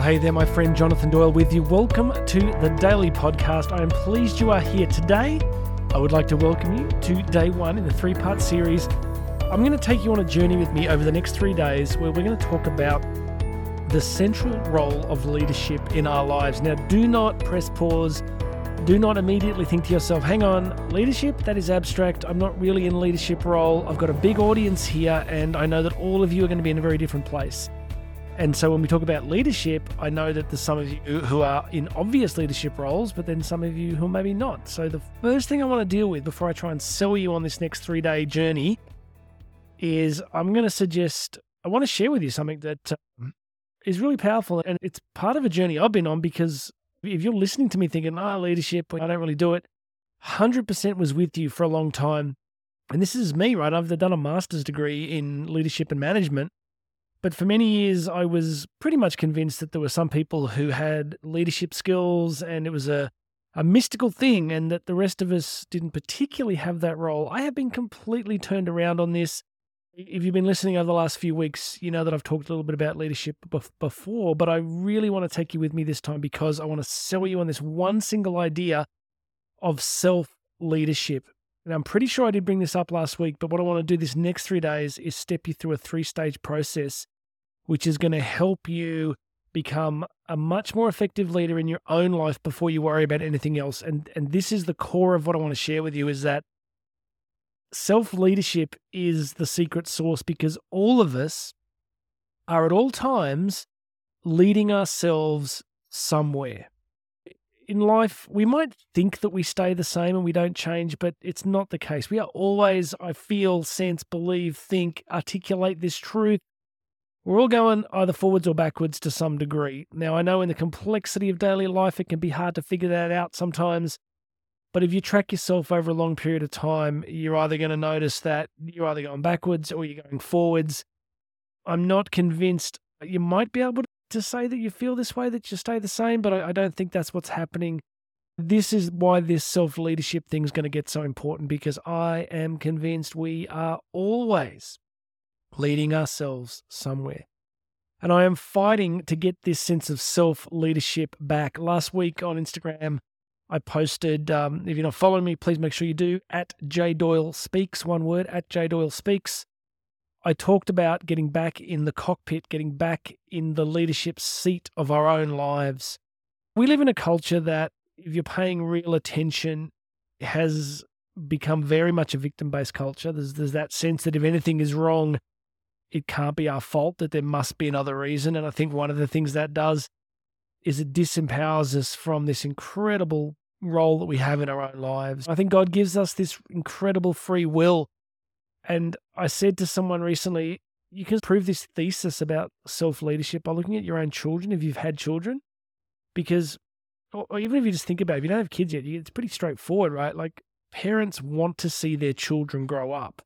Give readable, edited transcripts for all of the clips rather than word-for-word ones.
hey there, my friend Jonathan Doyle with you. Welcome to the Daily Podcast. I am pleased you are here today. I would like to welcome you to day one in the three-part series. I'm going to take you on a journey with me over the next 3 days where we're going to talk about the central role of leadership in our lives. Now, do not press pause. Do not immediately think to yourself, hang on, leadership, that is abstract. I'm not really in a leadership role. I've got a big audience here, and I know that all of you are going to be in a very different place. And so when we talk about leadership, I know that there's some of you who are in obvious leadership roles, but then some of you who maybe not. So the first thing I want to deal with before I try and sell you on this next 3-day journey is I want to share with you something that is really powerful. And it's part of a journey I've been on, because if you're listening to me thinking, leadership, I don't really do it, 100% was with you for a long time. And this is me, right? I've done a master's degree in leadership and management. But for many years, I was pretty much convinced that there were some people who had leadership skills and it was a mystical thing, and that the rest of us didn't particularly have that role. I have been completely turned around on this. If you've been listening over the last few weeks, you know that I've talked a little bit about leadership before, but I really want to take you with me this time because I want to sell you on this one single idea of self-leadership. And I'm pretty sure I did bring this up last week, but what I want to do this next 3 days is step you through a 3-stage process which is going to help you become a much more effective leader in your own life before you worry about anything else. And this is the core of what I want to share with you, is that self-leadership is the secret sauce, because all of us are at all times leading ourselves somewhere. In life, we might think that we stay the same and we don't change, but it's not the case. We are always, I feel, sense, believe, think, articulate this truth. We're all going either forwards or backwards to some degree. Now, I know in the complexity of daily life, it can be hard to figure that out sometimes. But if you track yourself over a long period of time, you're either going to notice that you're either going backwards or you're going forwards. I'm not convinced. You might be able to say that you feel this way, that you stay the same, but I don't think that's what's happening. This is why this self-leadership thing is going to get so important, because I am convinced we are always leading ourselves somewhere. And I am fighting to get this sense of self-leadership back. Last week on Instagram, I posted, if you're not following me, please make sure you do, at @JDoyleSpeaks, one word, at @JDoyleSpeaks. I talked about getting back in the cockpit, getting back in the leadership seat of our own lives. We live in a culture that, if you're paying real attention, has become very much a victim-based culture. There's that sense that if anything is wrong, it can't be our fault, that there must be another reason. And I think one of the things that does is it disempowers us from this incredible role that we have in our own lives. I think God gives us this incredible free will. And I said to someone recently, you can prove this thesis about self-leadership by looking at your own children, if you've had children. Because, or even if you just think about it, if you don't have kids yet, it's pretty straightforward, right? Like, parents want to see their children grow up.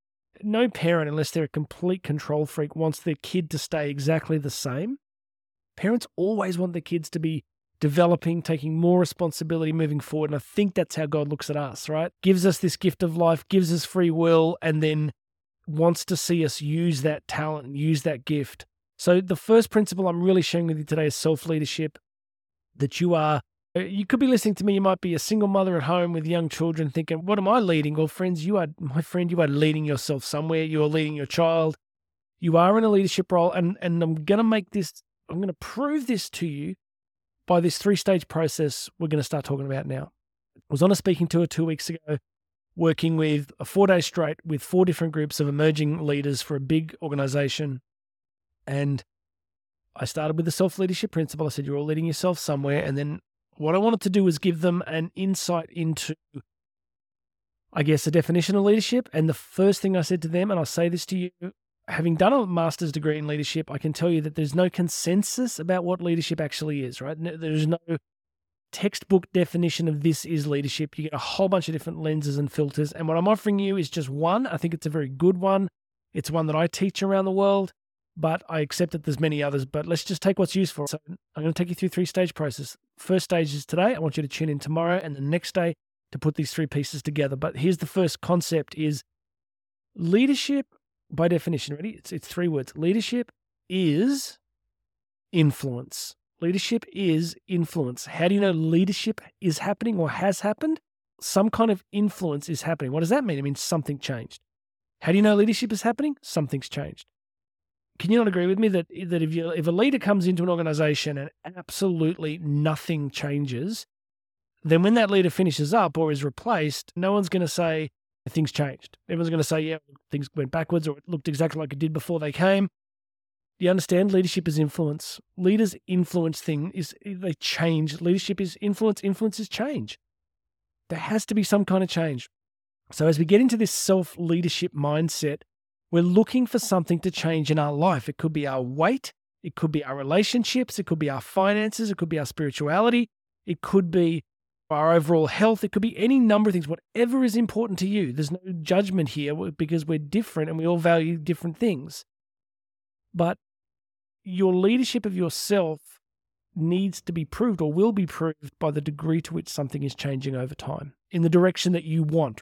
No parent, unless they're a complete control freak, wants their kid to stay exactly the same. Parents always want their kids to be developing, taking more responsibility, moving forward. And I think that's how God looks at us, right? Gives us this gift of life, gives us free will, and then wants to see us use that talent and use that gift. So the first principle I'm really sharing with you today is self-leadership, that you could be listening to me, you might be a single mother at home with young children thinking, what am I leading? Well, friends, you are leading yourself somewhere. You are leading your child. You are in a leadership role. And I'm going to prove this to you by this 3-stage process we're going to start talking about now. I was on a speaking tour 2 weeks ago, working with 4 days straight with 4 different groups of emerging leaders for a big organization. And I started with the self-leadership principle. I said, you're all leading yourself somewhere. And then what I wanted to do was give them an insight into, I guess, a definition of leadership. And the first thing I said to them, and I'll say this to you, having done a master's degree in leadership, I can tell you that there's no consensus about what leadership actually is, right? There's no textbook definition of this is leadership. You get a whole bunch of different lenses and filters. And what I'm offering you is just one. I think it's a very good one. It's one that I teach around the world, but I accept that there's many others. But let's just take what's useful. So I'm going to take you through 3-stage process. First stage is today. I want you to tune in tomorrow and the next day to put these 3 pieces together. But here's the first concept is leadership, by definition, ready? It's 3 words. Leadership is influence. Leadership is influence. How do you know leadership is happening or has happened? Some kind of influence is happening. What does that mean? It means something changed. How do you know leadership is happening? Something's changed. Can you not agree with me that if a leader comes into an organization and absolutely nothing changes, then when that leader finishes up or is replaced, no one's going to say things changed. Everyone's going to say, yeah, things went backwards or it looked exactly like it did before they came. Do you understand? Leadership is influence. Leaders influence things. They change. Leadership is influence. Influence is change. There has to be some kind of change. So as we get into this self-leadership mindset, we're looking for something to change in our life. It could be our weight. It could be our relationships. It could be our finances. It could be our spirituality. It could be our overall health. It could be any number of things, whatever is important to you. There's no judgment here because we're different and we all value different things. But your leadership of yourself needs to be proved or will be proved by the degree to which something is changing over time in the direction that you want,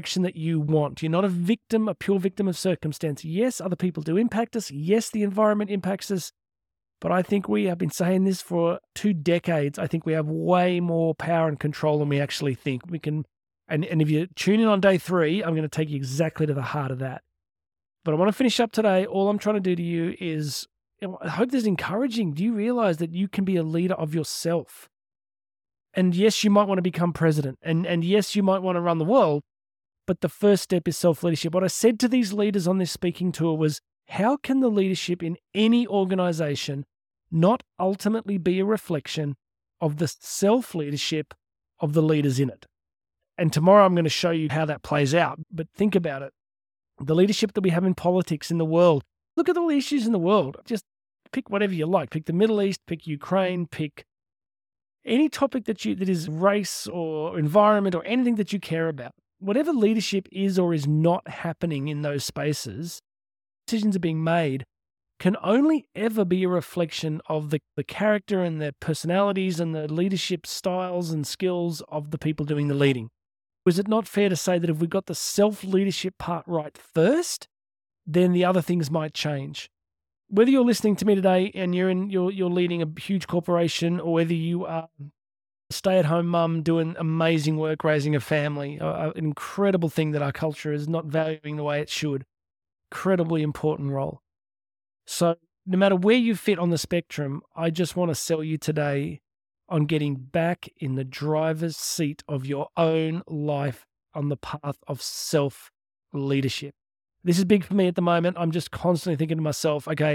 You're not a victim, a pure victim of circumstance. Yes, other people do impact us. Yes, the environment impacts us. But I think we have been saying this for 2 decades. I think we have way more power and control than we actually think. We can, and if you tune in on day 3, I'm going to take you exactly to the heart of that. But I want to finish up today. All I'm trying to do to you is, I hope this is encouraging. Do you realize that you can be a leader of yourself? And yes, you might want to become president. And yes, you might want to run the world. But the first step is self-leadership. What I said to these leaders on this speaking tour was, how can the leadership in any organization not ultimately be a reflection of the self-leadership of the leaders in it? And tomorrow I'm going to show you how that plays out. But think about it. The leadership that we have in politics in the world, look at all the issues in the world. Just pick whatever you like. Pick the Middle East, pick Ukraine, pick any topic that is race or environment or anything that you care about. Whatever leadership is or is not happening in those spaces, decisions are being made, can only ever be a reflection of the character and the personalities and the leadership styles and skills of the people doing the leading. Is it not fair to say that if we got the self-leadership part right first, then the other things might change? Whether you're listening to me today and you're leading a huge corporation, or whether you are a stay-at-home mum doing amazing work raising a family, an incredible thing that our culture is not valuing the way it should, incredibly important role. So no matter where you fit on the spectrum, I just want to sell you today on getting back in the driver's seat of your own life on the path of self-leadership. This is big for me at the moment. I'm just constantly thinking to myself, okay,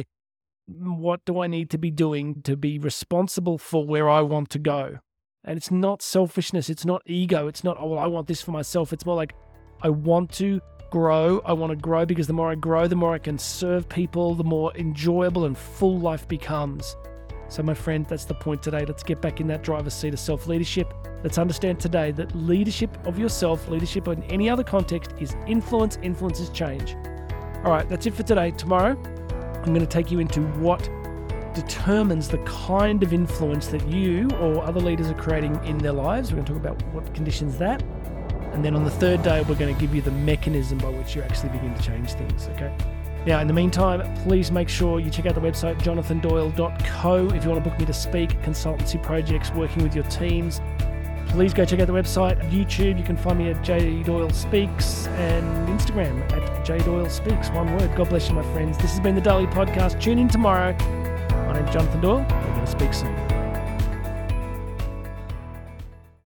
what do I need to be doing to be responsible for where I want to go? And it's not selfishness. It's not ego. It's not, oh, well, I want this for myself. It's more like, I want to grow. I want to grow because the more I grow, the more I can serve people, the more enjoyable and full life becomes. So my friend, that's the point today. Let's get back in that driver's seat of self-leadership. Let's understand today that leadership of yourself, leadership in any other context, is influence. Influence is change. All right, that's it for today. Tomorrow, I'm going to take you into what determines the kind of influence that you or other leaders are creating in their lives. We're going to talk about what conditions that. And then on the third day, we're going to give you the mechanism by which you actually begin to change things, okay? Now, in the meantime, please make sure you check out the website, jonathandoyle.co. If you want to book me to speak, consultancy projects, working with your teams, please go check out the website. YouTube, you can find me at J Doyle Speaks, and Instagram at J Doyle Speaks. One word. God bless you, my friends. This has been the Daily Podcast. Tune in tomorrow. My name's Jonathan Doyle. We're going to speak soon.